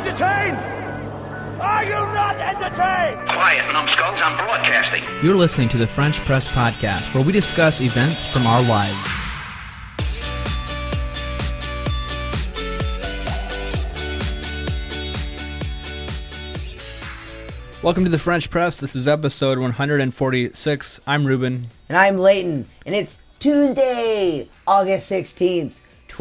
entertained? Are you not entertained? Quiet, numbskulls, I'm broadcasting. You're listening to the French Press Podcast, where we discuss events from our lives. Welcome to the French Press. This is episode 146. I'm Ruben. And I'm Leighton. And it's Tuesday, August 16th,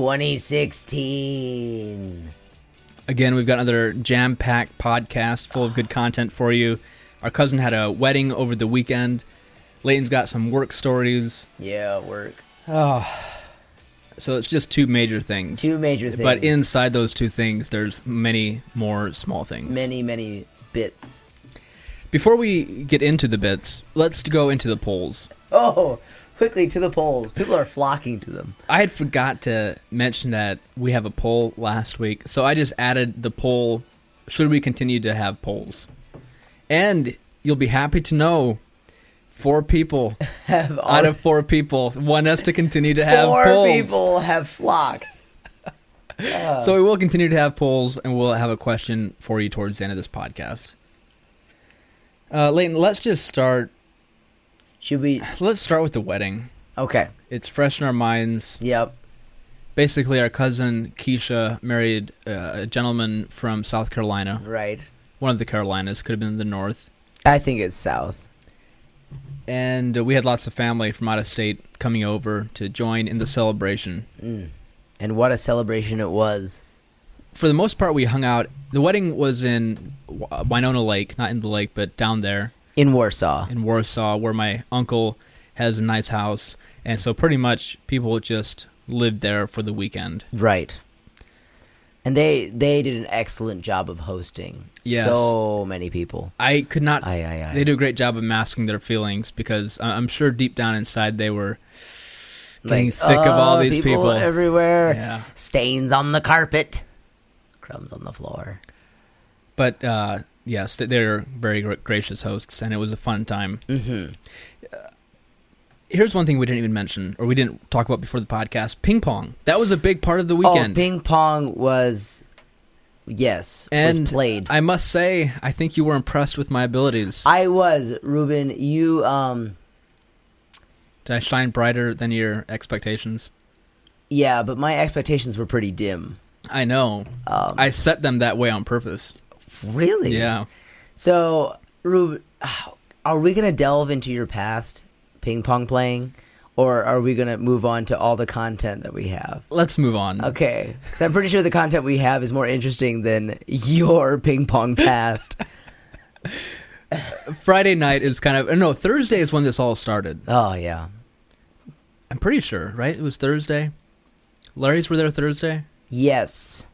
2016. Again, we've got another jam-packed podcast full of good content for you. Our cousin had a wedding over the weekend. Leighton's got some work stories. Yeah, work. So it's just two major things. Two major things. But inside those two things, there's many more small things. Many bits. Before we get into the bits, let's go into the polls. Oh, quickly to the polls. People are flocking to them. I had forgot to mention that we have a poll last week, so I just added the poll, should we continue to have polls? And you'll be happy to know 4 people out of 4 people want us to continue to have polls. 4 people have flocked. So we will continue to have polls, and we'll have a question for you towards the end of this podcast. Leighton, let's just start. Let's start with the wedding. Okay. It's fresh in our minds. Yep. Basically, our cousin Keisha married a gentleman from South Carolina. Right. One of the Carolinas. Could have been the North. I think it's South. And we had lots of family from out of state coming over to join in the celebration. And what a celebration it was. For the most part, we hung out. The wedding was in Winona Lake. Not in the lake, but down there. In Warsaw. In Warsaw, where my uncle has a nice house. And so pretty much people just lived there for the weekend. Right. And they did an excellent job of hosting. Yes. So many people. I could not... Aye. They do a great job of masking their feelings because I'm sure deep down inside they were getting sick of all these people. Everywhere. Yeah. Stains on the carpet. Crumbs on the floor. But, yes, they're very gracious hosts, and it was a fun time. Mm-hmm. Here's one thing we didn't even mention, or we didn't talk about before the podcast. Ping pong. That was a big part of the weekend. Oh, ping pong was played. I must say, I think you were impressed with my abilities. I was, Ruben. You, Did I shine brighter than your expectations? Yeah, but my expectations were pretty dim. I know. I set them that way on purpose. Really? Yeah. So, Ruben, are we going to delve into your past ping pong playing, or are we going to move on to all the content that we have? Let's move on. Okay. Because I'm pretty sure the content we have is more interesting than your ping pong past. Friday night is Thursday is when this all started. Oh, yeah. I'm pretty sure, right? It was Thursday? Larry's were there Thursday? Yes.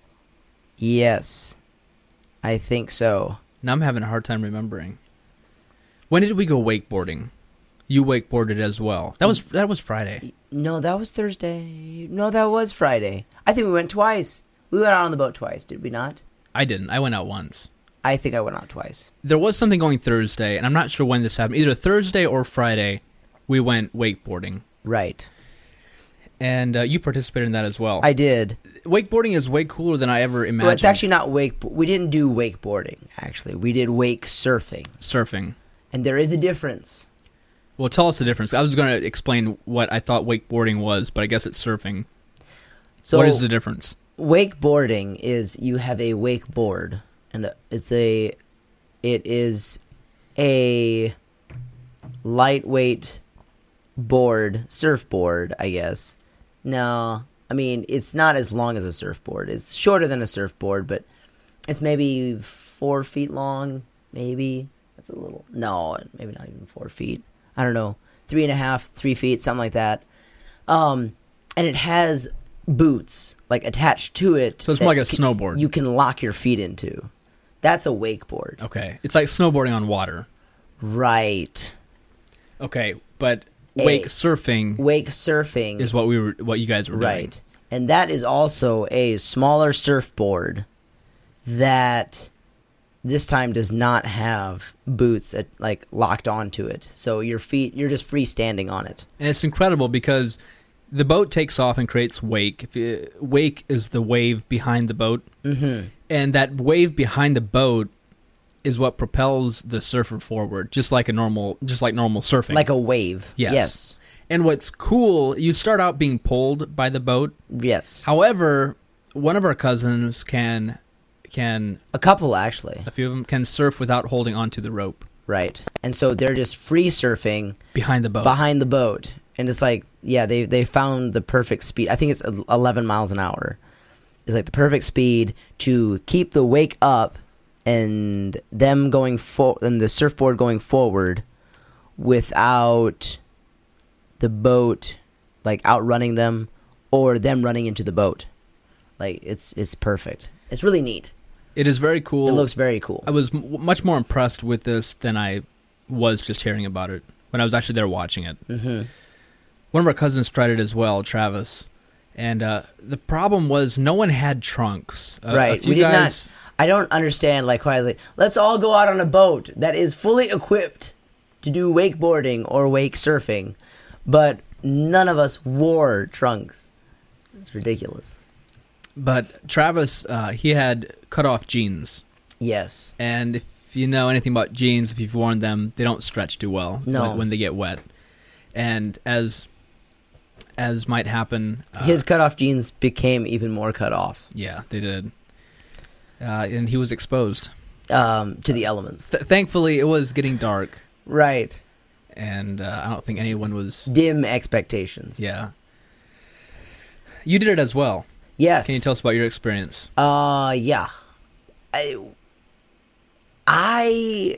I think so. Now I'm having a hard time remembering. When did we go wakeboarding? You wakeboarded as well. That was Friday. No, that was Thursday. No, that was Friday. I think we went twice. We went out on the boat twice, did we not? I didn't. I went out once. I think I went out twice. There was something going Thursday, and I'm not sure when this happened. Either Thursday or Friday, we went wakeboarding. Right. And you participated in that as well. I did. Wakeboarding is way cooler than I ever imagined. Well, it's actually not we didn't do wakeboarding, actually. We did wake surfing. Surfing. And there is a difference. Well, tell us the difference. I was going to explain what I thought wakeboarding was, but I guess it's surfing. So what is the difference? Wakeboarding is you have a wakeboard, and it is a lightweight surfboard, I guess. No, I mean, it's not as long as a surfboard. It's shorter than a surfboard, but it's maybe 4 feet long, maybe. That's a little... No, maybe not even 4 feet. I don't know. 3.5, 3 feet, something like that. And it has boots, attached to it. So it's more like a snowboard. You can lock your feet into. That's a wakeboard. Okay. It's like snowboarding on water. Right. Okay, but... Wake surfing is what you guys were doing. Right. And that is also a smaller surfboard that this time does not have boots locked onto it. So you're just freestanding on it. And it's incredible because the boat takes off and creates wake. Wake is the wave behind the boat. Mm-hmm. And that wave behind the boat is what propels the surfer forward, just like normal surfing. Like a wave. Yes. And what's cool, you start out being pulled by the boat. Yes. However, one of our cousins can A couple, actually. a few of them can surf without holding onto the rope Right. And so they're just free surfing behind the boat. behind the boat. And it's like, yeah, they found the perfect speed. I think it's 11 miles an hour. It's like the perfect speed to keep the wake up and them going and the surfboard going forward without the boat like outrunning them or them running into the boat. Like it's perfect. It's really neat. It is very cool. It looks very cool. I was much more impressed with this than I was just hearing about it when I was actually there watching it. Mm-hmm. One of our cousins tried it as well, Travis. And the problem was no one had trunks. Right. A few We did guys, not. I don't understand like why like let's all go out on a boat that is fully equipped to do wakeboarding or wake surfing, but none of us wore trunks. It's ridiculous. But Travis, he had cut-off jeans. Yes. And if you know anything about jeans, if you've worn them, they don't stretch too well when they get wet. And as might happen, His cutoff jeans became even more cut off yeah, they did. And he was exposed. to the elements. Thankfully, it was getting dark, Right. and I don't think anyone was. Dim expectations. Yeah. You did it as well. Yes. Can you tell us about your experience? Yeah. I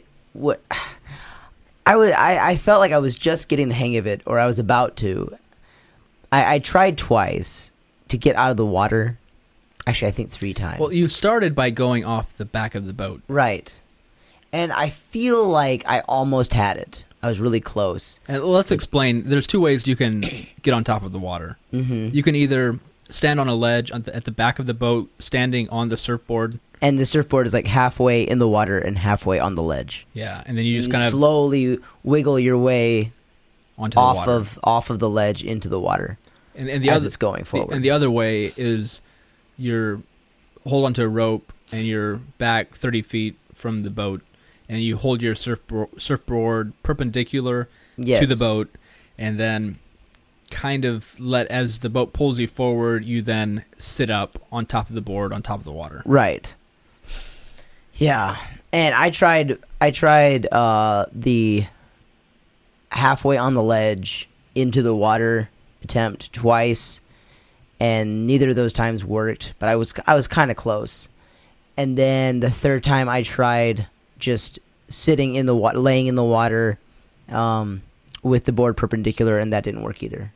felt like I was just getting the hang of it, or I was about to. I tried twice to get out of the water. Actually, I think 3 times. Well, you started by going off the back of the boat. Right. And I feel like I almost had it. I was really close. And let's explain. There's 2 ways you can get on top of the water. Mm-hmm. You can either stand on a ledge at the back of the boat, standing on the surfboard. And the surfboard is like halfway in the water and halfway on the ledge. Yeah, and then you just You kind of slowly wiggle your way onto the water. off of the ledge into the water. And the as other, it's going forward. and the other way is you're hold onto a rope and you're back 30 feet from the boat, and you hold your surfboard perpendicular Yes. to the boat, and then kind of as the boat pulls you forward, you then sit up on top of the board on top of the water. Right. Yeah. And I tried the halfway on the ledge into the water attempt twice, and neither of those times worked, but I was kind of close. And then the third time I tried just sitting in the water, laying in the water with the board perpendicular, and that didn't work either.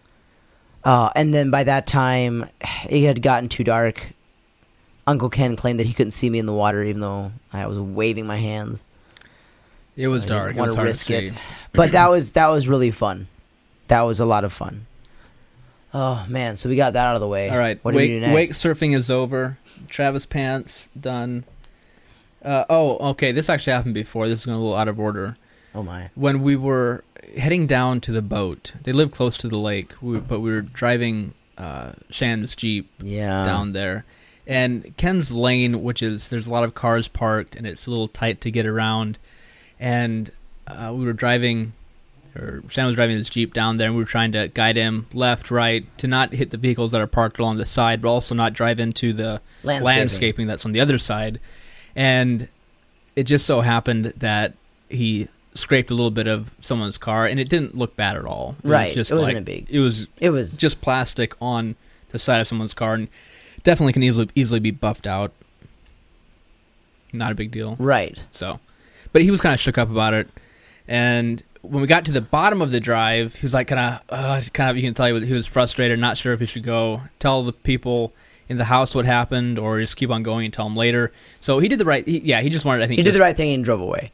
And then by that time, it had gotten too dark. Uncle Ken claimed that he couldn't see me in the water, even though I was waving my hands. It was I dark. didn't It was want to hard risk to it. see. But that was really fun. That was a lot of fun. Oh man, so we got that out of the way. All right, What do we do next? wake surfing is over. Travis pants done. Okay. This actually happened before. This is going a little out of order. Oh my. When we were heading down to the boat, they live close to the lake, but we were driving Shan's Jeep Yeah. down there. And Ken's lane, there's a lot of cars parked, and it's a little tight to get around. And we were driving, or Shan was driving his Jeep down there, and we were trying to guide him left, right, to not hit the vehicles that are parked along the side, but also not drive into the landscaping that's on the other side. And it just so happened that he scraped a little bit of someone's car, and it didn't look bad at all. Right. It wasn't big. It was just plastic on the side of someone's car, and definitely can easily be buffed out. Not a big deal. Right. So, but he was kind of shook up about it, and when we got to the bottom of the drive, he was like kind of you can tell he was frustrated, not sure if he should go tell the people in the house what happened or just keep on going and tell them later. So he did the right. He just wanted. I think He did the right thing and drove away.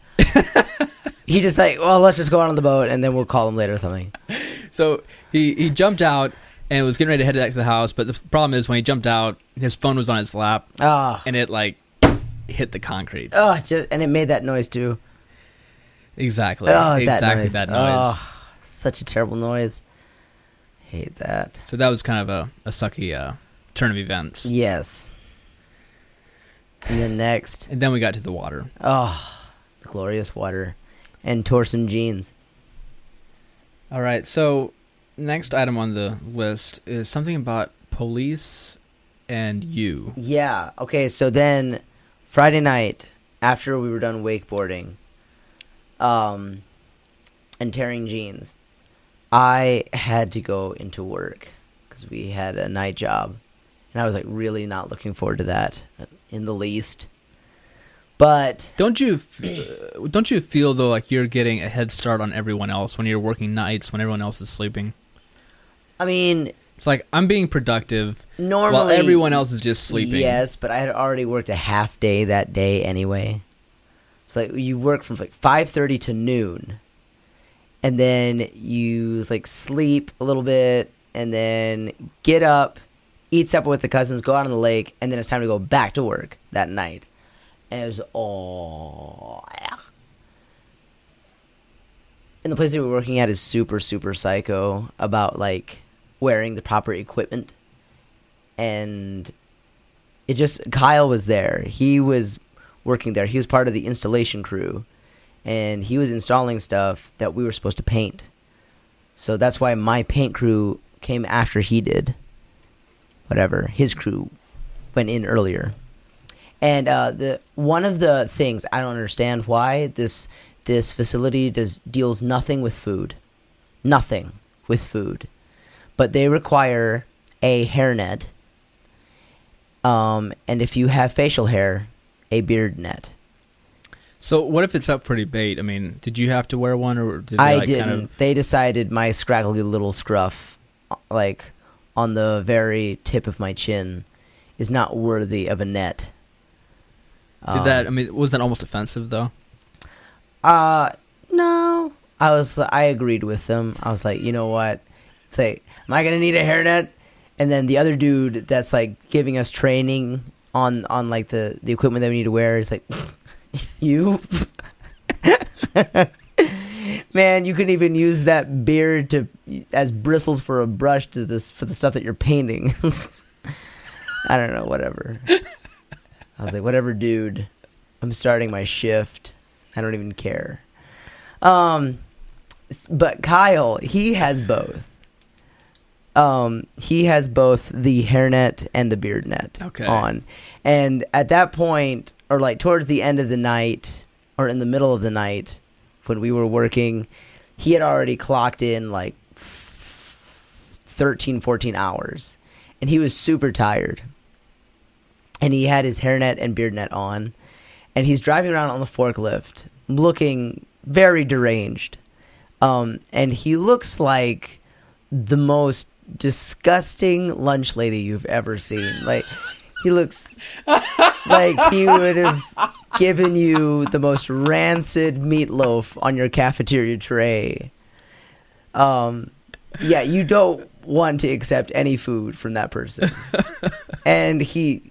He just like, well, let's just go out on the boat and then we'll call him later or something. So he jumped out and was getting ready to head back to the house, but the problem is when he jumped out, his phone was on his lap, and it like hit the concrete. And it made that noise too. Exactly. Exactly that noise. Such a terrible noise. Hate that. So that was kind of a sucky turn of events. Yes. And then next, And then we got to the water. oh, the glorious water, and tore some jeans. All right, so next item on the list is something about police and you. Yeah. Okay. So then, Friday night after we were done wakeboarding, and tearing jeans, I had to go into work because we had a night job, and I was like really not looking forward to that in the least. But Don't you feel though like you're getting a head start on everyone else when you're working nights when everyone else is sleeping? I mean, It's like I'm being productive normally while everyone else is just sleeping. Yes, but I had already worked a half day that day anyway. It's like you work from like 5:30 to noon, and then you like sleep a little bit, and then get up, eat supper with the cousins, go out on the lake, and then it's time to go back to work that night. And it was yeah. And the place that we're working at is super, super psycho about like wearing the proper equipment. And it just, Kyle was there. He was working there. He was part of the installation crew. And he was installing stuff that we were supposed to paint. So that's why my paint crew came after he did. Whatever. His crew went in earlier. And one of the things, I don't understand why this facility deals nothing with food. Nothing with food. But they require a hairnet. And if you have facial hair, a beard net. So what if it's up for debate? I mean, did you have to wear one, or did they I like, didn't. kind of? They decided my scraggly little scruff, like on the very tip of my chin, is not worthy of a net. Did that? I mean, was that almost offensive though? No. I agreed with them. I was like, you know what? It's like, am I gonna need a hairnet? And then the other dude that's like giving us training on like the equipment that we need to wear is like, you, man, you couldn't even use that beard as bristles for a brush for the stuff that you're painting. I don't know, whatever. I was like, whatever, dude. I'm starting my shift. I don't even care. But Kyle, he has both. He has both the hairnet and the beard net on. And at that point, or like towards the end of the night, or in the middle of the night, when we were working, he had already clocked in like 13, 14 hours. And he was super tired. And he had his hairnet and beard net on. And he's driving around on the forklift, looking very deranged. And he looks like the most disgusting lunch lady you've ever seen. Like, he looks like he would have given you the most rancid meatloaf on your cafeteria tray. Yeah, you don't want to accept any food from that person. And he's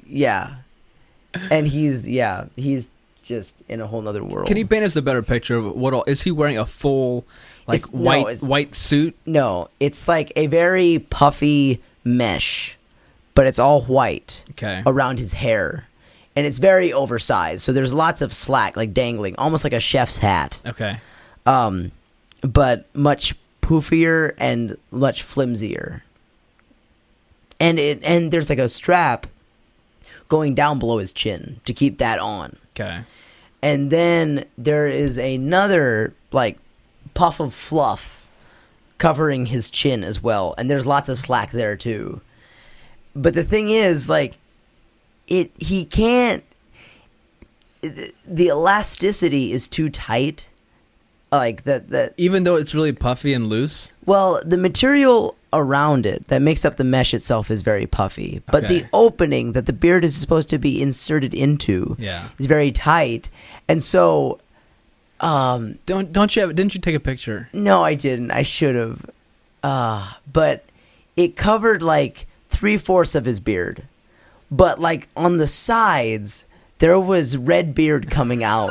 just in a whole nother world. Can you paint us a better picture of what all is he wearing? A full white suit? No, it's like a very puffy mesh, but it's all white around his hair, and it's very oversized. So there's lots of slack, like dangling, almost like a chef's hat. Okay. But much poofier and much flimsier. And there's like a strap going down below his chin to keep that on. Okay. And then there is another like puff of fluff covering his chin as well, and there's lots of slack there too. But the thing is, like, he can't. The elasticity is too tight. Like that. Even though it's really puffy and loose. Well, the material around it that makes up the mesh itself is very puffy, but the opening that the beard is supposed to be inserted into is very tight, and so didn't you take a picture? No, I didn't. I should have. But it covered like 3/4 of his beard, but like on the sides there was red beard coming out,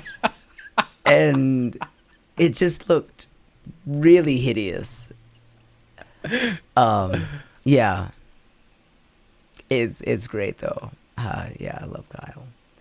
and it just looked really hideous. Yeah, it's great though. Yeah, I love Kyle.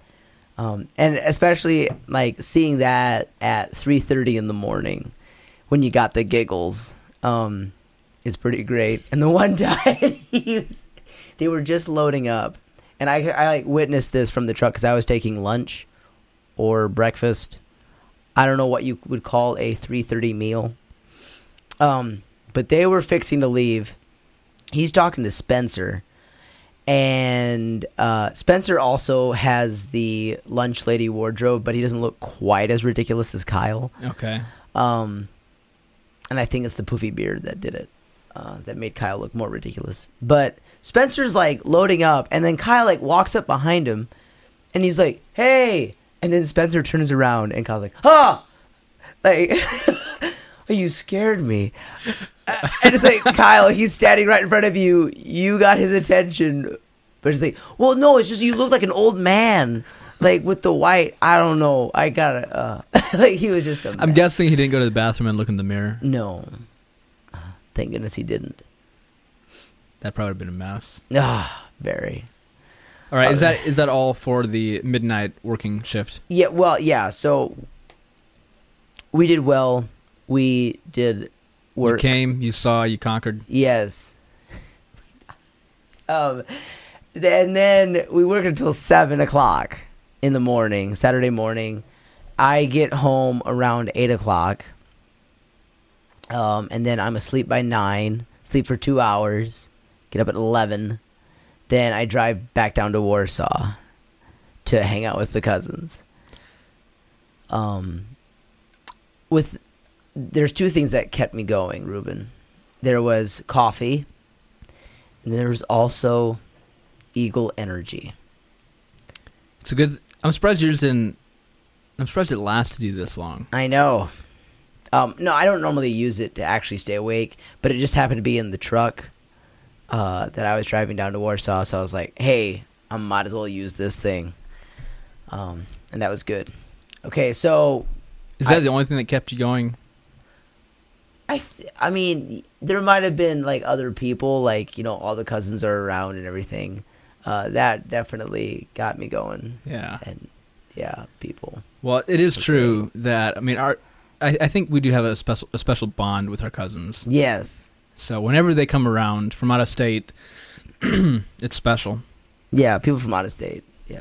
And especially like seeing that at 3:30 in the morning when you got the giggles, is pretty great. And the one time they were just loading up, and I like witnessed this from the truck because I was taking lunch or breakfast. I don't know what you would call a 3:30 meal. But they were fixing to leave. He's talking to Spencer. And Spencer also has the lunch lady wardrobe, but he doesn't look quite as ridiculous as Kyle. Okay. And I think it's the poofy beard that did it, that made Kyle look more ridiculous. But Spencer's like loading up, and then Kyle like walks up behind him, and he's like, "Hey!" And then Spencer turns around, and Kyle's like, "Ah!" Like, you scared me. And it's like, Kyle, he's standing right in front of you. You got his attention. But it's like, well, no, it's just you look like an old man. Like, with the white, I don't know. I gotta, like, he was just a mess. I'm guessing he didn't go to the bathroom and look in the mirror. No. Thank goodness he didn't. That probably would have been a mess. Very. All right, is that all for the midnight working shift? Yeah, well, yeah, so we did well. We did work. You came, you saw, you conquered. Yes. And then we work until 7 o'clock in the morning, Saturday morning. I get home around 8 o'clock. And then I'm asleep by 9, sleep for 2 hours, get up at 11. Then I drive back down to Warsaw to hang out with the cousins. There's two things that kept me going, Ruben. There was coffee, and there was also Eagle Energy. It's a good. I'm surprised yours didn't. I'm surprised it lasted you this long. I know. No, I don't normally use it to actually stay awake, but it just happened to be in the truck that I was driving down to Warsaw, so I was like, hey, I might as well use this thing. And that was good. Okay, so... Is that the only thing that kept you going? I mean, there might have been, like, other people, like, you know, all the cousins are around and everything. That definitely got me going. Yeah. And, yeah, people. Well, it is true that, I mean, I think we do have a special bond with our cousins. Yes. So whenever they come around from out of state, it's special. Yeah, people from out of state. Yeah.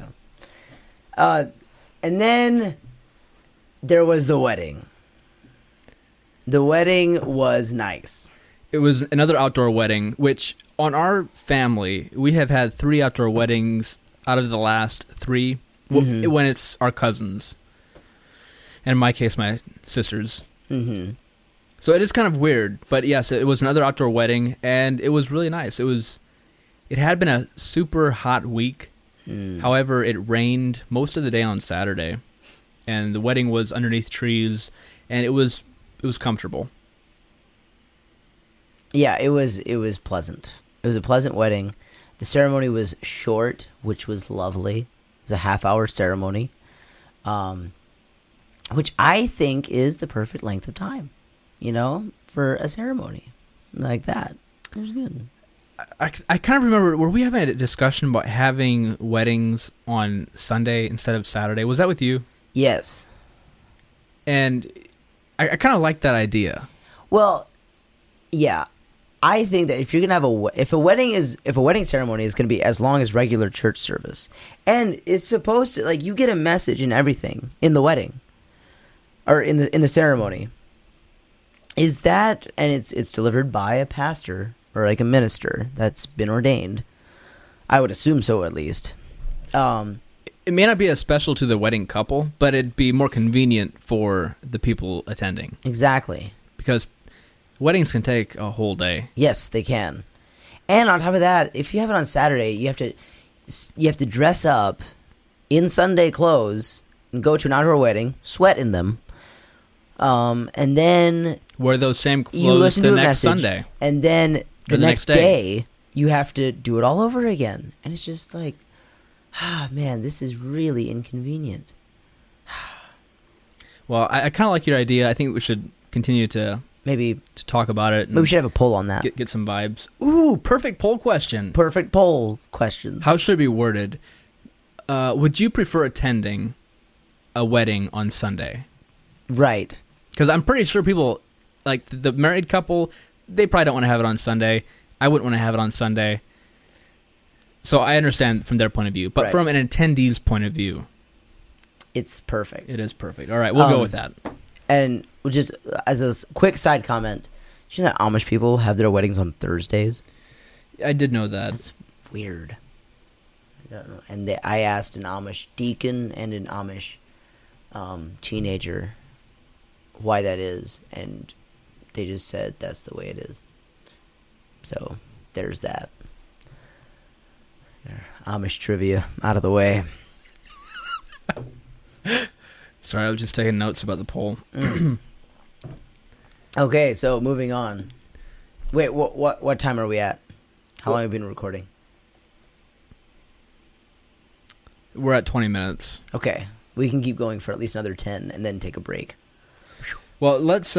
And then there was the wedding. The wedding was nice. It was another outdoor wedding, which on our family, we have had 3 outdoor weddings out of the last 3 when it's our cousins. And in my case, my sisters. Mm-hmm. So it is kind of weird, but yes, it was another outdoor wedding, and it was really nice. It had been a super hot week. However, it rained most of the day on Saturday, and the wedding was underneath trees, and it was comfortable. Yeah, it was pleasant. It was a pleasant wedding. The ceremony was short, which was lovely. It was a half-hour ceremony, which I think is the perfect length of time, you know, for a ceremony like that. It was good. I kind of remember, were we having a discussion about having weddings on Sunday instead of Saturday? Was that with you? Yes. And I kind of like that idea. Well, yeah. I think that if you're gonna have if a wedding ceremony is gonna be as long as regular church service, and it's supposed to, like, you get a message and everything in the wedding, or in the ceremony, is that, and it's delivered by a pastor or like a minister that's been ordained. I would assume so, at least. It may not be as special to the wedding couple, but it'd be more convenient for the people attending. Exactly. Because weddings can take a whole day. Yes, they can. And on top of that, if you have it on Saturday, you have to dress up in Sunday clothes and go to an outdoor wedding, sweat in them, and then wear those same clothes the next Sunday. And then the next day, you have to do it all over again. And it's just like, man, this is really inconvenient. Well, I kind of like your idea. I think we should continue to talk about it. Maybe we should have a poll on that. Get some vibes. Ooh, perfect poll question. Perfect poll questions. How should it be worded? would you prefer attending a wedding on Sunday? Right. Because I'm pretty sure people, like the married couple, they probably don't want to have it on Sunday. I wouldn't want to have it on Sunday. So I understand from their point of view. But Right. from an attendee's point of view, It's perfect. it is perfect. All right, we'll go with that. And just as a quick side comment, you know that Amish people have their weddings on Thursdays? I did know that. That's weird. I don't know. And I asked an Amish deacon and an Amish teenager why that is, and they just said that's the way it is. So there's that. Amish trivia out of the way. Sorry, I was just taking notes about the poll. Okay, so moving on. Wait, what time are we at? How long have we been recording? We're at 20 minutes. Okay, we can keep going for at least another 10 and then take a break. Well, let's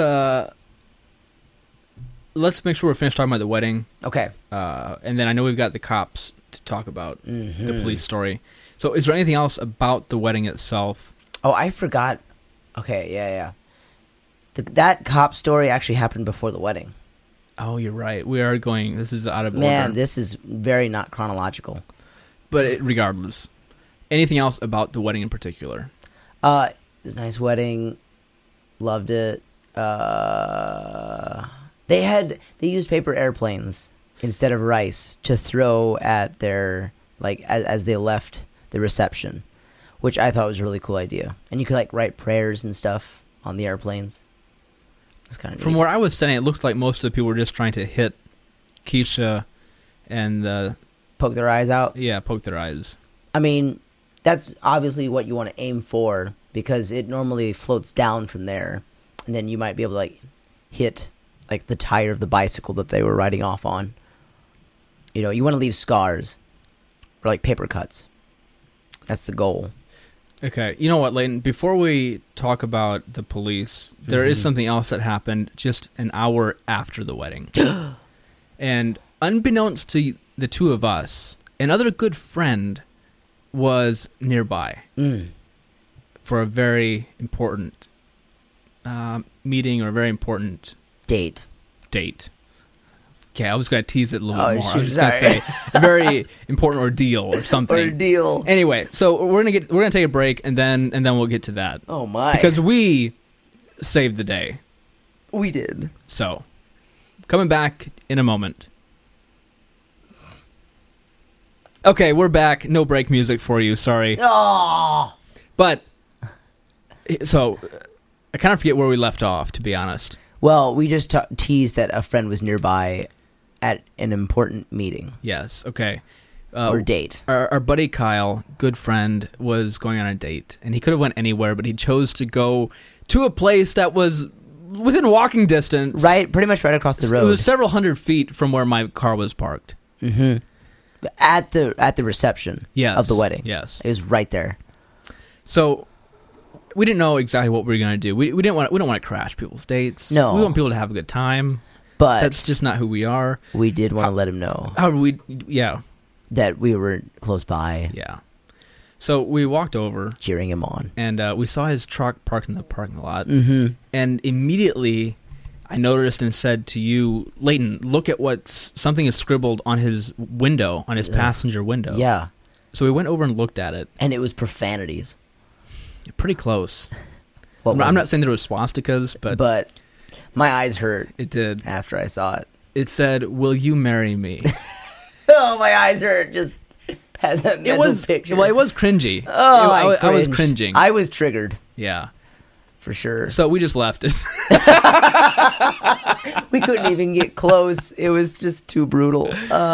make sure we're finished talking about the wedding. Okay. And then I know we've got the cops to talk about, the Mhm. police story. So is there anything else about the wedding itself? Oh, I forgot. Okay, yeah. That cop story actually happened before the wedding. Oh, you're right. We are going, this is out of Man, order. this is very not chronological. But regardless, anything else about the wedding in particular? It was a nice wedding. Loved it. They used paper airplanes instead of rice to throw at their, like, as they left the reception, which I thought was a really cool idea. And you could, like, write prayers and stuff on the airplanes. It's kind of From where I was standing, it looked like most of the people were just trying to hit Keisha and, poke their eyes out. poke their eyes. I mean, that's obviously what you want to aim for because it normally floats down from there, and then you might be able to, like, hit, like, the tire of the bicycle that they were riding off on. You know, you want to leave scars or, like, paper cuts. That's the goal. Okay, you know what, Leighton? Before we talk about the police, there is something else that happened just an hour after the wedding. And unbeknownst to the two of us, another good friend was nearby for a very important meeting or a very important Date. date. Okay, I was going to tease it a little Oh, bit more. I shoot, was just going to sorry. say a very important ordeal or something. Ordeal. Anyway, so we're gonna take a break and then we'll get to that Oh, my. because we saved the day. we did. So, coming back in a moment. Okay, we're back. No break music for you. Sorry, Oh! but so I kind of forget where we left off. To be honest. Well, we just teased that a friend was nearby at an important meeting Yes. Okay. or date. Our buddy Kyle, good friend, was going on a date, and he could have went anywhere, but he chose to go to a place that was within walking distance. Right? Pretty much right across the road. It was several hundred feet from where my car was parked. At the reception Yes. of the wedding. Yes. It was right there. So we didn't know exactly what we were going to do. We don't want to crash people's dates. No. We want people to have a good time. But That's just not who we are. we did want to let him know However, that we were close by yeah. So we walked over cheering him on. and we saw his truck parked in the parking lot. Mm-hmm. And immediately I noticed and said to you, Leighton, look at something is scribbled on his window, on his passenger window. Yeah. So we went over and looked at it. And it was profanities. Pretty close. What I'm was not it? saying there was swastikas, But my eyes hurt it did. after I saw it. It said, "Will you marry me?" Oh, my eyes hurt. Just had that mental It was picture. well. It was cringy. Oh, I was cringed. cringing. I was triggered Yeah. for sure. So we just left it. We couldn't even get close. It was just too brutal.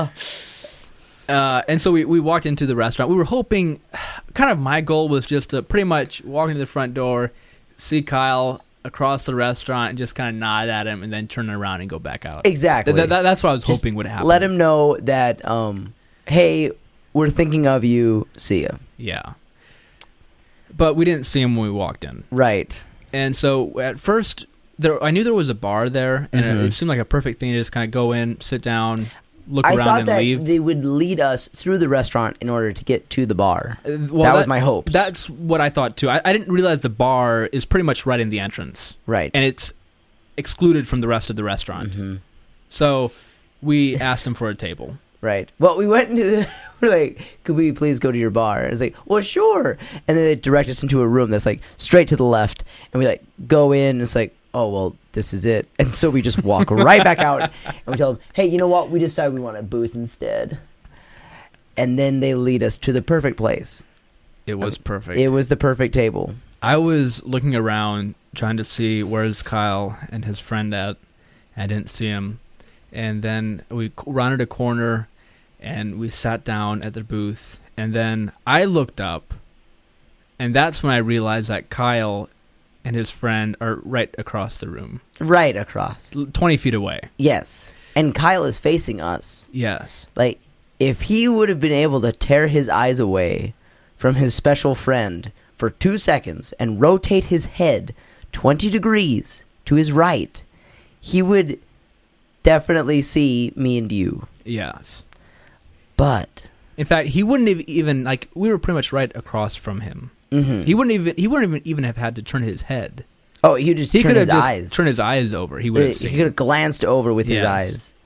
And so we walked into the restaurant. We were hoping, kind of my goal was just to pretty much walk into the front door, see Kyle across the restaurant, and just kind of nod at him, and then turn around and go back out. Exactly. That's what I was Just hoping would happen. Let him know that, hey, we're thinking of you. See ya. Yeah. But we didn't see him when we walked in. Right. And so at first, I knew there was a bar there, and it seemed like a perfect thing to just kind of go in, sit down. look I around thought and that leave. they would lead us through the restaurant in order to get to the bar. Well, that was my hope. That's what I thought too. I didn't realize the bar is pretty much right in the entrance. Right. And it's excluded from the rest of the restaurant. Mm-hmm. So we asked him for a table. Right. Well, we went into the, we're like, could we please go to your bar? And it's like, well, sure. And then they direct us into a room that's like straight to the left. And we like go in and it's like, oh, well, this is it. And so we just walk right back out and we tell them, hey, you know what? We decided we want a booth instead. And then they lead us to the perfect place. It was perfect. It was the perfect table. I was looking around trying to see where's Kyle and his friend at. I didn't see him. And then we rounded a corner and we sat down at the booth. And then I looked up, and that's when I realized that Kyle and his friend are right across the room. Right across. 20 feet away. Yes. And Kyle is facing us. Yes. Like, if he would have been able to tear his eyes away from his special friend for 2 seconds and rotate his head 20 degrees to his right, he would definitely see me and you. Yes. But in fact, he wouldn't have even, like, we were pretty much right across from him. mm-hmm. He wouldn't even have had to turn his head. Oh, he just turned his eyes. Turn his eyes over. He would have He seen. could have glanced over with his Yes. eyes.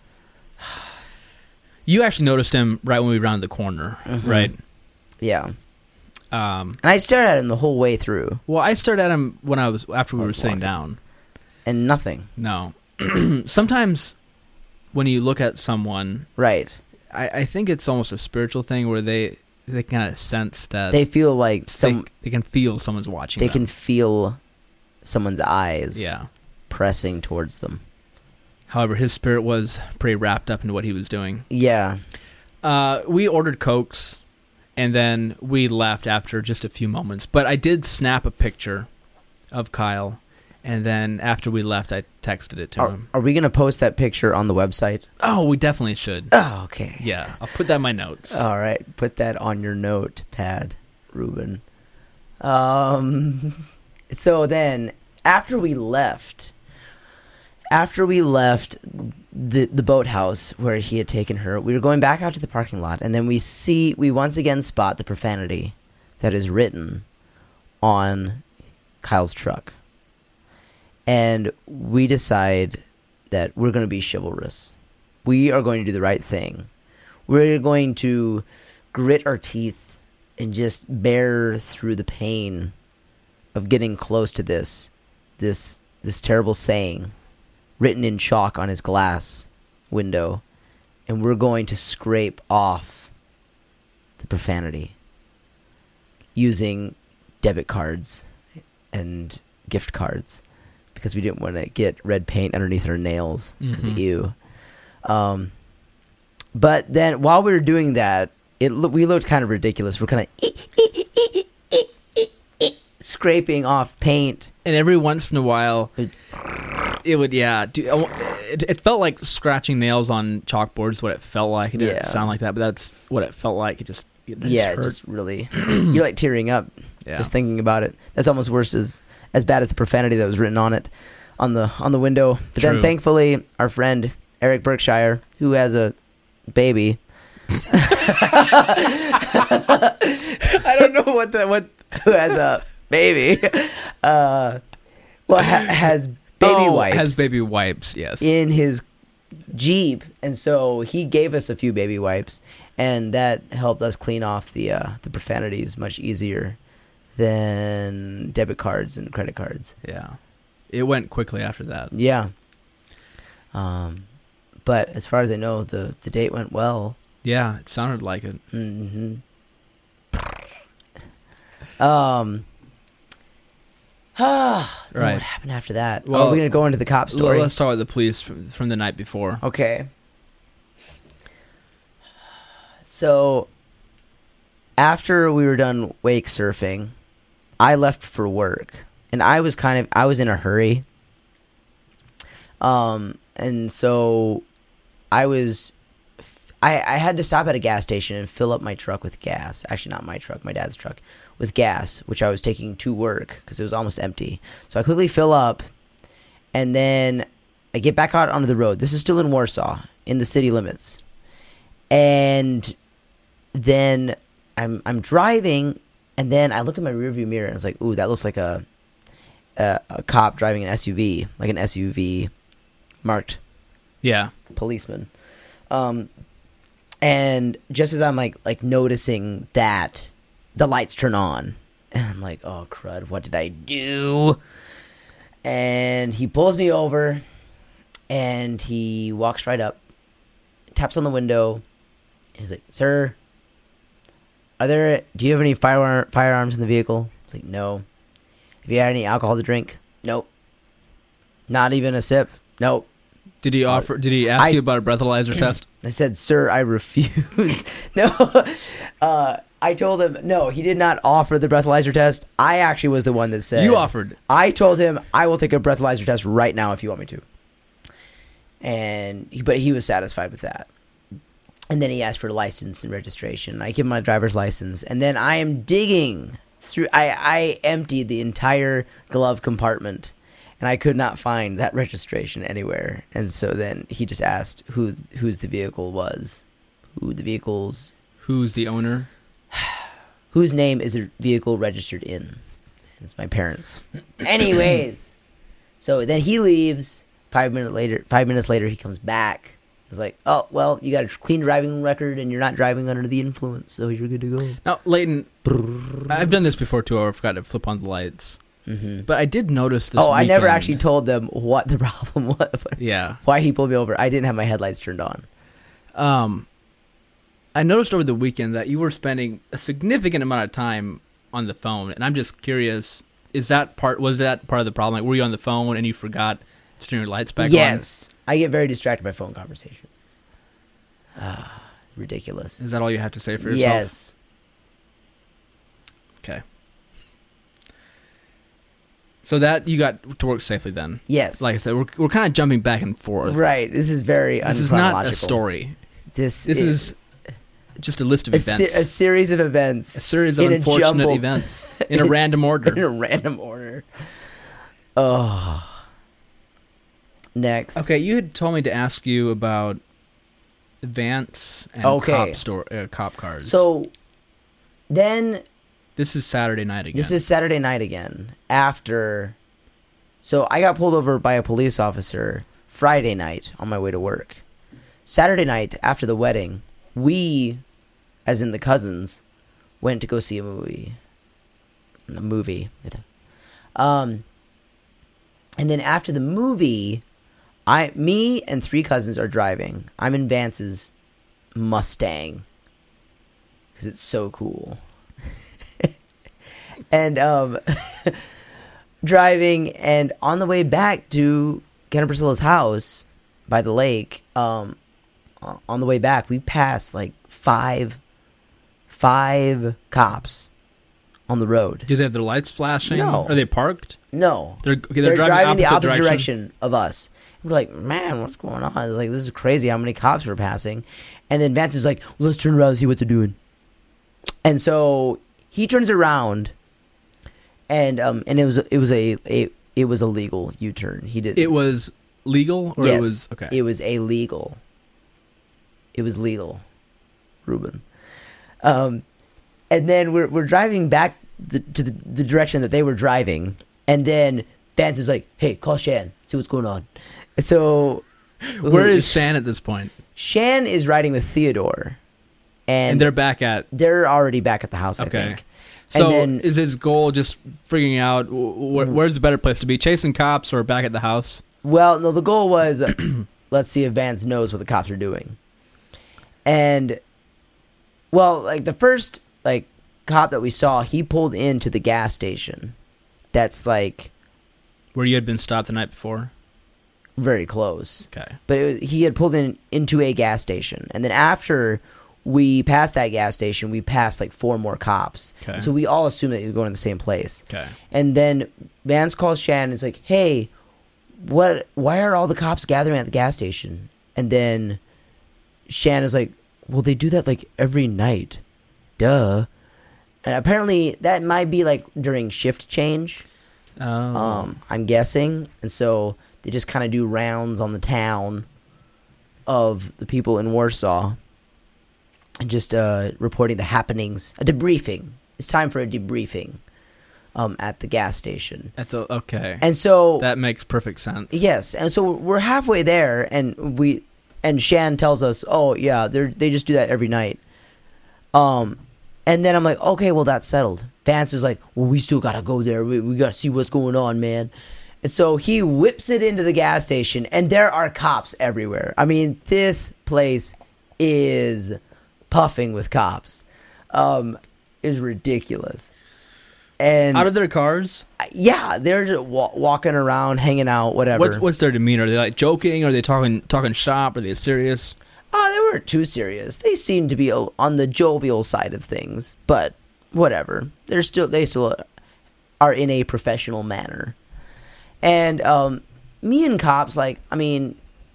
You actually noticed him right when we rounded the corner, Mm-hmm. right? Yeah. And I stared at him the whole way through, Well, I stared at him when after we were sitting walking. down. and nothing. No. Sometimes when you look at someone, Right. I think it's almost a spiritual thing where they kind of sense that They feel like they can feel someone's watching they them. can feel someone's eyes Yeah. pressing towards them. However, his spirit was pretty wrapped up into what he was doing. Yeah. We ordered Cokes, and then we left after just a few moments. But I did snap a picture of Kyle, and then after we left, I texted it to him. Are we going to post that picture on the website? Oh, we definitely should. Oh, okay. Yeah, I'll put that in my notes. All right. Put that on your notepad, Ruben. So then, after we left the boathouse where he had taken her, we were going back out to the parking lot, and then we once again spot the profanity that is written on Kyle's truck. And we decide that we're going to be chivalrous. We are going to do the right thing. We're going to grit our teeth and just bear through the pain of getting close to this terrible saying written in chalk on his glass window, and we're going to scrape off the profanity using debit cards and gift cards because we didn't want to get red paint underneath our nails because ew. But then while we were doing that, we looked kind of ridiculous. We're kind of scraping off paint. And every once in a while, it would, it felt like scratching nails on chalkboards, what it felt like. It didn't sound like that, but that's what it felt like. It just hurt. Just really, you're like tearing up just thinking about it. That's almost worse as bad as the profanity that was written on it, on the window. But True. then thankfully, our friend Eric Berkshire, who has a baby. I don't know who has a baby. Has baby wipes. Has baby wipes, yes. In his Jeep, and so he gave us a few baby wipes, and that helped us clean off the profanities much easier than debit cards and credit cards. Yeah. It went quickly after that. Yeah. But as far as I know, the date went well. Yeah, it sounded like it. Mm-hmm. Right. What happened after that? Well, are we going to go into the cop story? Let's talk about the police from the night before. Okay. So, after we were done wake surfing, I left for work, and I was in a hurry. And so I had to stop at a gas station and fill up my truck with gas. Actually, not my truck, my dad's truck, with gas, which I was taking to work because it was almost empty. So I quickly fill up, and then I get back out onto the road. This is still in Warsaw, in the city limits. And then I'm driving, and then I look in my rearview mirror, and it's like, ooh, that looks like a cop driving an SUV, like an SUV marked Yeah. policeman. And just as I'm like noticing that, the lights turn on, and I'm like, oh crud, what did I do? And he pulls me over, and he walks right up, taps on the window, and he's like, sir, do you have any firearms in the vehicle? It's like, no. Have you had any alcohol to drink? Nope. Not even a sip? Nope. Did he ask you about a breathalyzer test? I said, sir, I refuse. No. I told him, no, he did not offer the breathalyzer test. I actually was the one that said. You offered. I told him, I will take a breathalyzer test right now if you want me to. But he was satisfied with that. And then he asked for license and registration. I give him my driver's license. And then I am digging through. I emptied the entire glove compartment. And I could not find that registration anywhere. And so then he just asked whose the vehicle was. Who's the owner? Whose name is the vehicle registered in? It's my parents. Anyways. So then he leaves. 5 minutes later, he comes back. He's like, oh, well, you got a clean driving record and you're not driving under the influence, so you're good to go. Now, Leighton, I've done this before too. I forgot to flip on the lights. Mm-hmm. But I did notice this I never actually told them what the problem was. Yeah. Why he pulled me over. I didn't have my headlights turned on. I noticed over the weekend that you were spending a significant amount of time on the phone, and I'm just curious, was that part of the problem? Like, were you on the phone and you forgot to turn your lights back on? Yes. I get very distracted by phone conversations. Ridiculous. Is that all you have to say for yourself? Yes. Okay. So that you got to work safely then? Yes. Like I said, we're kind of jumping back and forth. Right. This is very This is not a story. This is just a list of events. A series of events. A series of unfortunate events. In a random order. In a random order. Oh. Next. Okay, you had told me to ask you about Vance and cop cars. So then this is Saturday night again. So I got pulled over by a police officer Friday night on my way to work. Saturday night after the wedding, we, as in the cousins, went to go see a movie. And then after the movie, me and 3 cousins are driving. I'm in Vance's Mustang because it's so cool. And driving, and on the way back to Ken and Priscilla's house by the lake, on the way back, we passed like five cops on the road. Do they have their lights flashing? No. Are they parked? No. They're driving the opposite direction of us. We're like, man, what's going on? It's like, this is crazy how many cops we're passing. And then Vance is like, well, let's turn around and see what they're doing. And so he turns around, and it was a legal U-turn. He did. It was legal, or yes, it was okay. It was illegal. It was legal, Ruben. And then we're driving back to the direction that they were driving, and then Vance is like, "Hey, call Shan, see what's going on." So, where is Shan at this point? Shan is riding with Theodore, and they're already back at the house. Okay. I think. So, and then, is his goal just figuring out where's the better place to be, chasing cops or back at the house? Well, no, the goal was let's see if Vance knows what the cops are doing. And, well, like the first cop that we saw, he pulled into the gas station. That's like where you had been stopped the night before. Very close. Okay, but he had pulled into a gas station, and then after we passed that gas station, we passed like 4 more cops. Okay. So we all assumed that he was going to the same place. Okay. And then Vance calls Shan and is like, "Hey, why are all the cops gathering at the gas station?" And then Shan is like, "Well, they do that like every night. Duh." And apparently that might be like during shift change. Oh. I'm guessing. And so they just kind of do rounds on the town of the people in Warsaw. just reporting the happenings. A debriefing. It's time for a debriefing at the gas station. Okay. And so that makes perfect sense. Yes, and so we're halfway there, and Shan tells us, "Oh yeah, they just do that every night." And then I'm like, "Okay, well that's settled." Vance is like, "Well, we still gotta go there. We gotta see what's going on, man." And so he whips it into the gas station, and there are cops everywhere. I mean, this place is puffing with cops. Is ridiculous. And out of their cars? Yeah, they're just walking around, hanging out, whatever. What's their demeanor? Are they like joking? Are they talking shop? Are they serious? Oh, they weren't too serious. They seemed to be on the jovial side of things, but whatever. They still are in a professional manner. And me and cops, like, I mean,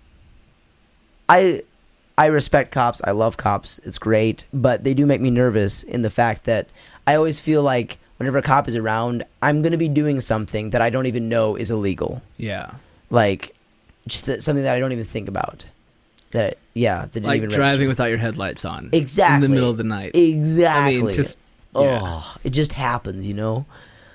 I respect cops. I love cops. It's great, but they do make me nervous in the fact that I always feel like whenever a cop is around, I'm going to be doing something that I don't even know is illegal. Yeah. Like, just something that I don't even think about. That didn't like even driving register. without your headlights on. Exactly. In the middle of the night. Exactly. I mean, just, yeah. It just happens, you know?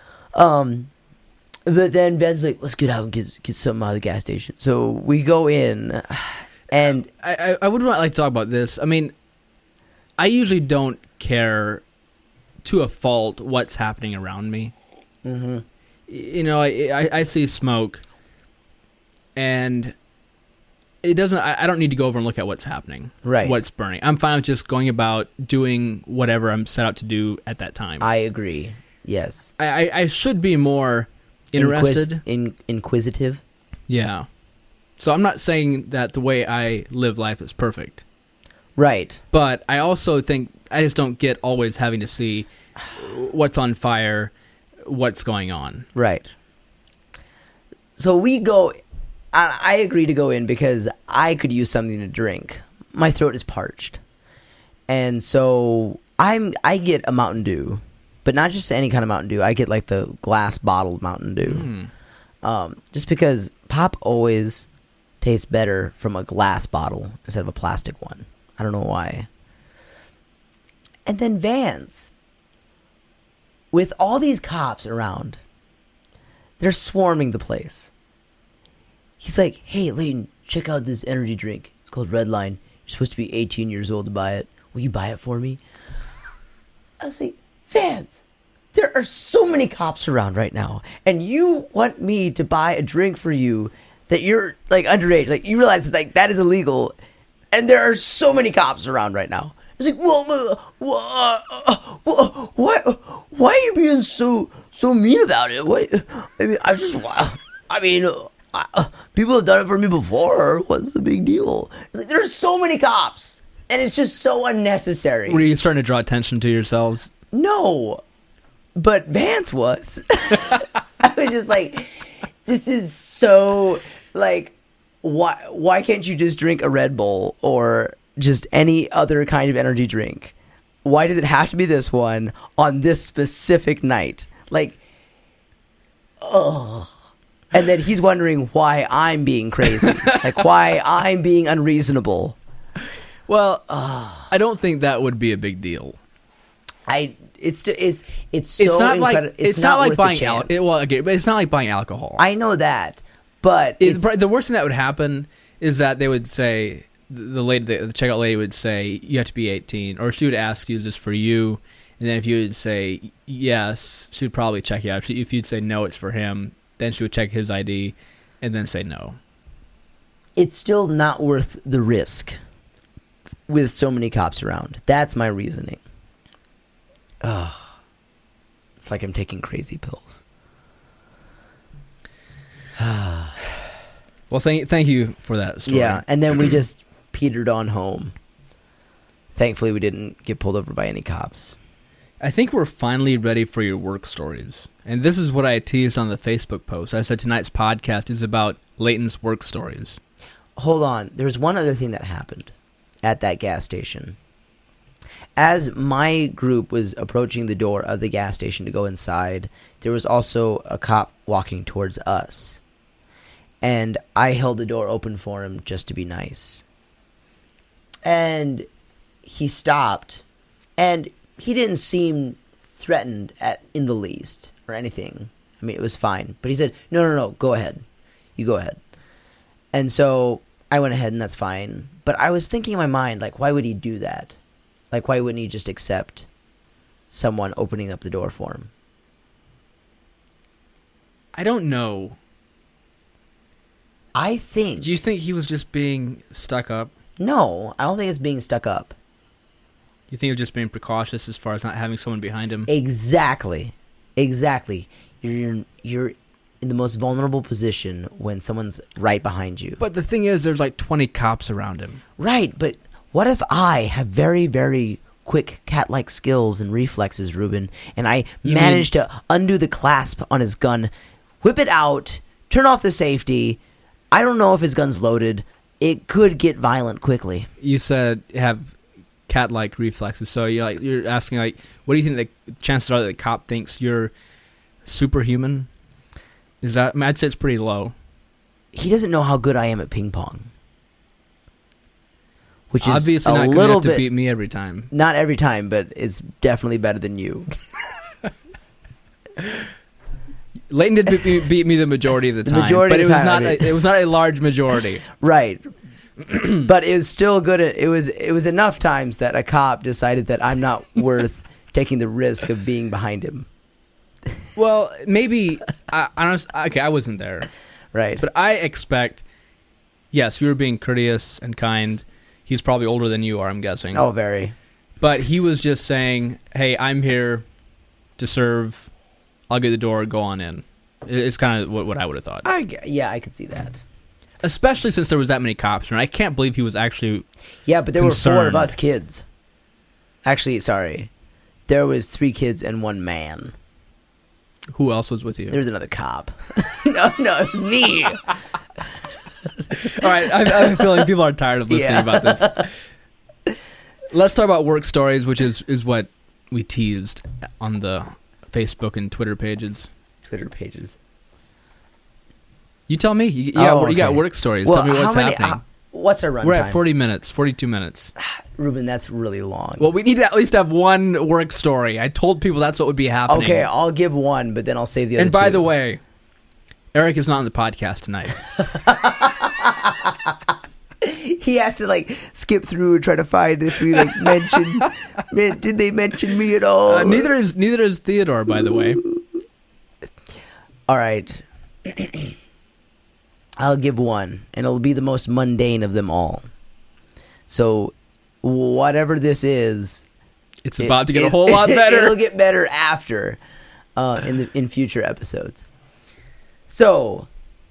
But then Ben's like, let's get out and get something out of the gas station. So we go in, and I would like to talk about this. I mean, I usually don't care to a fault what's happening around me. Mm-hmm. You know, I see smoke, and it doesn't. I don't need to go over and look at what's happening, right? What's burning. I'm fine with just going about doing whatever I'm set out to do at that time. I agree. Yes, I should be more interested, inquisitive. Yeah. So I'm not saying that the way I live life is perfect. Right. But I also think I just don't get always having to see what's on fire, what's going on. Right. So we go, I agree to go in because I could use something to drink. My throat is parched. And so I get a Mountain Dew, but not just any kind of Mountain Dew. I get like the glass bottled Mountain Dew. Just because pop always tastes better from a glass bottle instead of a plastic one. I don't know why. And then Vance, with all these cops around, they're swarming the place. He's like, hey, Layton, check out this energy drink. It's called Redline. You're supposed to be 18 years old to buy it. Will you buy it for me? I was like, Vance, there are so many cops around right now, and you want me to buy a drink for you that you're, like, underage. Like, you realize that, like, that is illegal, and there are so many cops around right now. It's like, why are you being so mean about it? People have done it for me before. What's the big deal? It's like, there's so many cops, and it's just so unnecessary. Were you starting to draw attention to yourselves? No, but Vance was. I was just like, this is so, like, why can't you just drink a Red Bull or just any other kind of energy drink? Why does it have to be this one on this specific night? Like, ugh. And then he's wondering why I'm being crazy, like why I'm being unreasonable. Well, I don't think that would be a big deal. It's not like buying alcohol. but it's not like buying alcohol. I know that, but the worst thing that would happen is that they would say the checkout lady would say you have to be 18, or she would ask you, is this for you? And then if you would say yes, she would probably check you out. If you'd say no, it's for him, then she would check his ID and then say no. It's still not worth the risk with so many cops around. That's my reasoning. It's like I'm taking crazy pills. Well, thank you for that story. Yeah, and then we just petered on home. Thankfully, we didn't get pulled over by any cops. I think we're finally ready for your work stories. And this is what I teased on the Facebook post. I said tonight's podcast is about Layton's work stories. Hold on. There's one other thing that happened at that gas station. As my group was approaching the door of the gas station to go inside, there was also a cop walking towards us. And I held the door open for him just to be nice. And he stopped, and he didn't seem threatened in the least or anything. I mean, it was fine. But he said, no, go ahead. You go ahead. And so I went ahead, and that's fine. But I was thinking in my mind, like, why would he do that? Like, why wouldn't he just accept someone opening up the door for him? I don't know. I think... Do you think he was just being stuck up? No, I don't think it's being stuck up. You think he was just being precautious as far as not having someone behind him? Exactly. You're in the most vulnerable position when someone's right behind you. But the thing is, there's like 20 cops around him. Right, but what if I have very, very quick cat-like skills and reflexes, Ruben, and I manage to undo the clasp on his gun, whip it out, turn off the safety. I don't know if his gun's loaded. It could get violent quickly. You said have cat-like reflexes, so you're asking, like, what do you think the chances are that the cop thinks you're superhuman? Is that? I mean, I'd say it's pretty low. He doesn't know how good I am at ping pong, which is obviously not going to have to beat me every time. Not every time, but it's definitely better than you. Leighton did beat me the majority of the time, but it was not a large majority. Right. But it was still good. It was enough times that a cop decided that I'm not worth taking the risk of being behind him. Well, maybe I wasn't there, right? But I expect, yes, you were being courteous and kind. He's probably older than you are, I'm guessing. Oh, very. But he was just saying, "Hey, I'm here to serve. I'll get the door. Go on in." It's kind of what I would have thought. I could see that. Especially since there was that many cops around. I can't believe he was actually but there concerned. were 4 of us kids. Actually, sorry. There was 3 kids and 1 man. Who else was with you? There was another cop. No, it was me. All right, I have a feeling people are tired of listening about this. Let's talk about work stories, which is what we teased on the Facebook and Twitter pages. You tell me. You got work stories. Well, tell me what's happening. What's our runtime? We're at 40 minutes, 42 minutes. Ruben, that's really long. Well, we need to at least have one work story. I told people that's what would be happening. Okay, I'll give one, but then I'll save the other 2. And by the way, Eric is not on the podcast tonight. He has to skip through and try to find if we mentioned. Did they mention me at all? Neither is Theodore, by the way. All right. I'll give one, and it'll be the most mundane of them all. So, whatever this is, it's about to get a whole lot better. It'll get better after, in future episodes. So,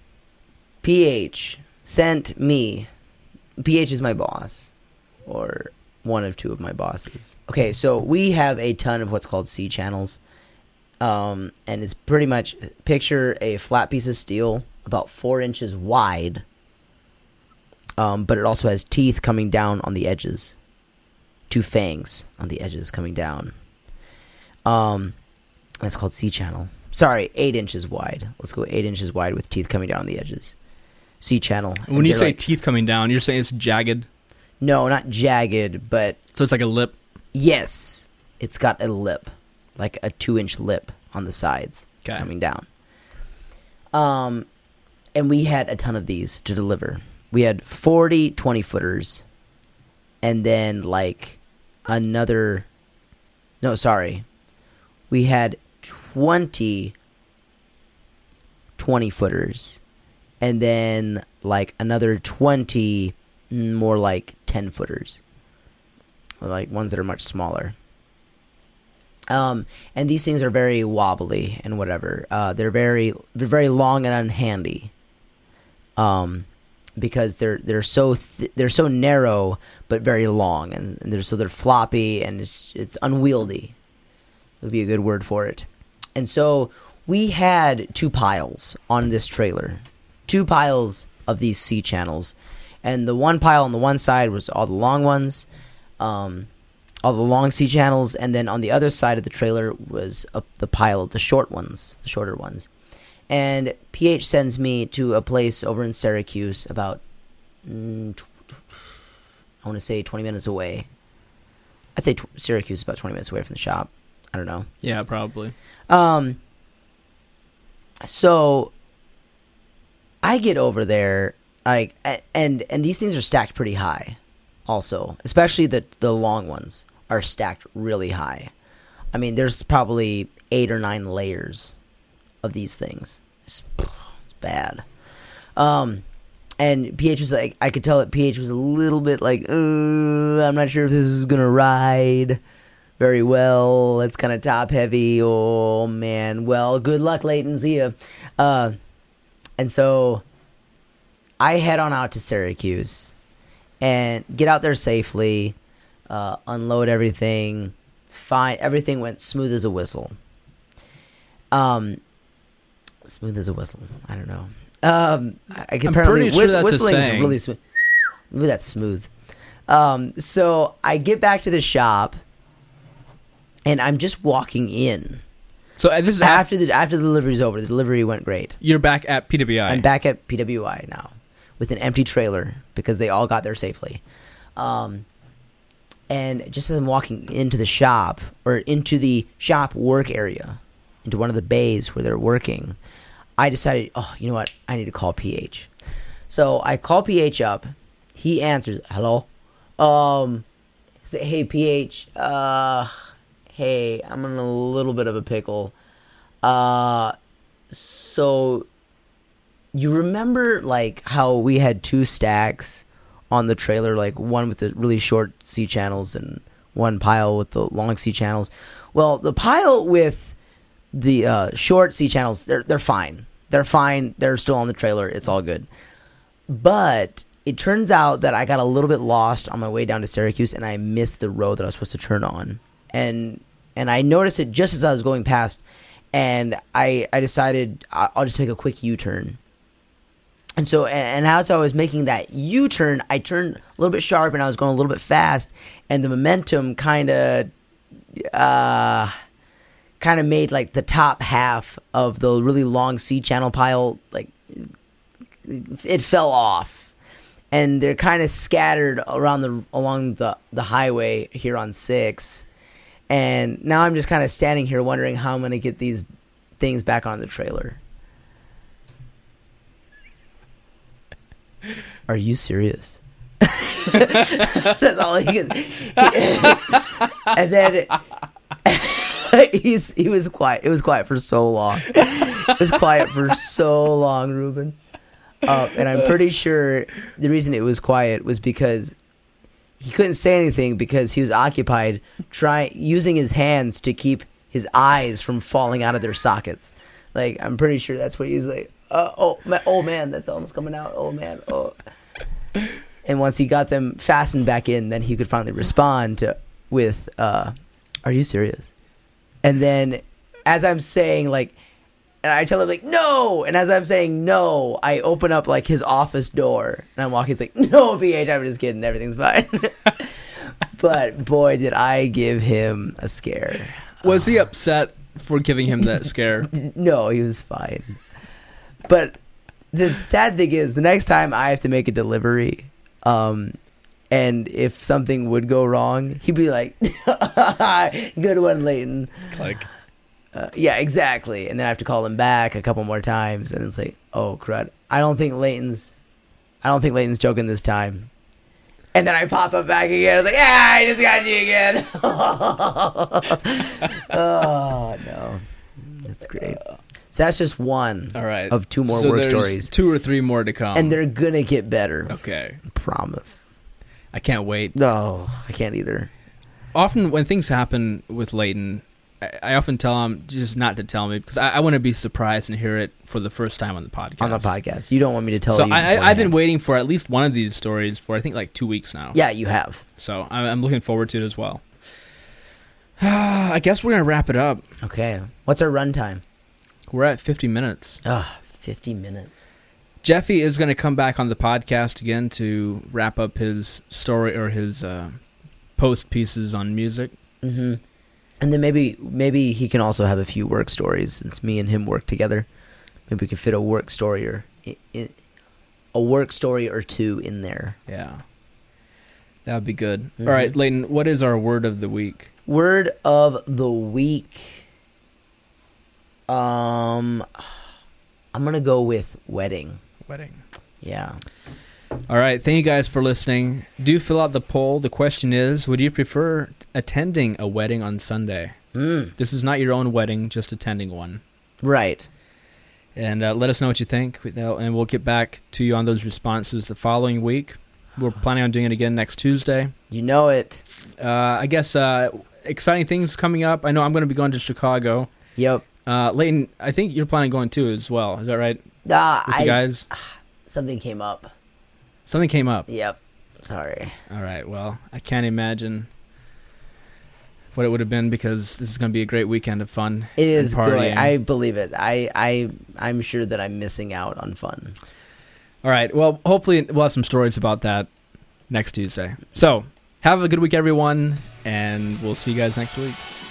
PH sent me. PH is my boss, or one of 2 of my bosses. Okay, so we have a ton of what's called C channels, and it's pretty much picture a flat piece of steel about 4 inches wide, but it also has teeth coming down on the edges. 2 fangs on the edges coming down. That's called C-channel. Sorry, 8 inches wide. Let's go 8 inches wide with teeth coming down on the edges. C-channel. When you say teeth coming down, you're saying it's jagged? No, not jagged, but... So it's like a lip? Yes. It's got a lip. Like a 2-inch lip on the sides coming down. And we had a ton of these to deliver. We had 40 20-footers, and then another... No, sorry. We had 20 20-footers, and then another 20 more 10-footers. Ones that are much smaller. And these things are very wobbly and whatever. They're very long and unhandy. Because they're so narrow but very long, and they're floppy, and it's unwieldy. Would be a good word for it. And so we had 2 piles on this trailer, 2 piles of these C channels, and the one pile on the one side was all the long ones, all the long C channels, and then on the other side of the trailer was the pile of the shorter ones. And PH sends me to a place over in Syracuse about, I want to say 20 minutes away. I'd say Syracuse is about 20 minutes away from the shop. I don't know. Yeah, probably. So I get over there, like, and these things are stacked pretty high, also, especially the long ones are stacked really high. I mean, there's probably 8 or 9 layers of these things. It's bad. And PH was like, I could tell that PH was a little bit like, I'm not sure if this is gonna ride very well. It's kind of top heavy. Oh man. Well, good luck, Leighton. See ya. And so I head on out to Syracuse and get out there safely, unload everything. It's fine. Everything went smooth as a whistle. Smooth as a whistle. I don't know. I can apparently pretty sure that's a whistling is saying. really smooth. Ooh, that's smooth. So I get back to the shop, and I'm just walking in. So this is After the delivery's over. The delivery went great. You're back at PWI. I'm back at PWI now with an empty trailer because they all got there safely. And just as I'm walking into the shop, or into the shop work area, into one of the bays where they're working, I decided, you know what? I need to call PH. So I call PH up. He answers, hello? Say, hey, PH, hey, I'm in a little bit of a pickle. So you remember, like, how we had 2 stacks on the trailer, like one with the really short C channels and one pile with the long C channels? Well, the pile with the short C channels, they're fine. They're fine. They're still on the trailer. It's all good. But it turns out that I got a little bit lost on my way down to Syracuse, and I missed the road that I was supposed to turn on. And I noticed it just as I was going past, and I decided I'll just make a quick U-turn. And so, and as I was making that U-turn, I turned a little bit sharp, and I was going a little bit fast, and the momentum kind of made, like, the top half of the really long C channel pile, like, it fell off, and they're kind of scattered along the highway here on 6. And now I'm just kind of standing here wondering how I'm going to get these things back on the trailer. Are you serious? That's all he can. And then he was quiet. It was quiet for so long. It was quiet for so long, Ruben. And I'm pretty sure the reason it was quiet was because he couldn't say anything because he was occupied using his hands to keep his eyes from falling out of their sockets. Like, I'm pretty sure that's what he was like. Oh man, that's almost coming out. Oh man, oh. And once he got them fastened back in, then he could finally respond with, "Are you serious?" And then, as I'm saying, like, and I tell him, like, no. And as I'm saying no, I open up, like, his office door, and I'm walking. He's like, no, PH, I'm just kidding. Everything's fine. But boy, did I give him a scare. Was he upset for giving him that scare? No, he was fine. But the sad thing is, the next time I have to make a delivery, and if something would go wrong, he'd be like, good one, Leighton. Like, yeah, exactly. And then I have to call him back a couple more times, and it's like, oh crud, I don't think Leighton's joking this time. And then I pop up back again. I was like, yeah, I just got you again. Oh no, that's great. So that's just one. all right. Of 2 more so work there's stories, 2 or 3 more to come. and they're gonna get better. okay. I promise. I can't wait. No, I can't either. Often when things happen with Leighton, I often tell him just not to tell me because I want to be surprised and hear it for the first time on the podcast. On the podcast, you don't want me to tell So you. I've been beforehand. waiting for at least one of these stories for I think like 2 weeks now. Yeah, you have. So I'm looking forward to it as well. I guess we're gonna wrap it up. Okay. What's our runtime? We're at 50 minutes. 50 minutes. Jeffy is going to come back on the podcast again to wrap up his story or his post pieces on music. Mm-hmm. And then maybe he can also have a few work stories since me and him work together. Maybe we can fit a work story or 2 in there. Yeah. That would be good. All right, Leighton, what is our word of the week? Word of the week. I'm gonna go with wedding. Wedding. Yeah. All right, thank you guys for listening. Do fill out the poll. The question is, would you prefer attending a wedding on Sunday? This is not your own wedding, just attending one. Right. And let us know what you think, and we'll get back to you on those responses the following week. We're planning on doing it again next Tuesday. You know it. I guess exciting things coming up. I know I'm going to be going to Chicago. Yep. Leighton, I think you're planning on going too as well. Is that right? With you guys? Something came up. Something came up. Yep. Sorry. All right. Well, I can't imagine what it would have been, because this is going to be a great weekend of fun. It is and partying. great. I believe it. I'm sure that I'm missing out on fun. All right. Well, hopefully we'll have some stories about that next Tuesday. So have a good week, everyone, and we'll see you guys next week.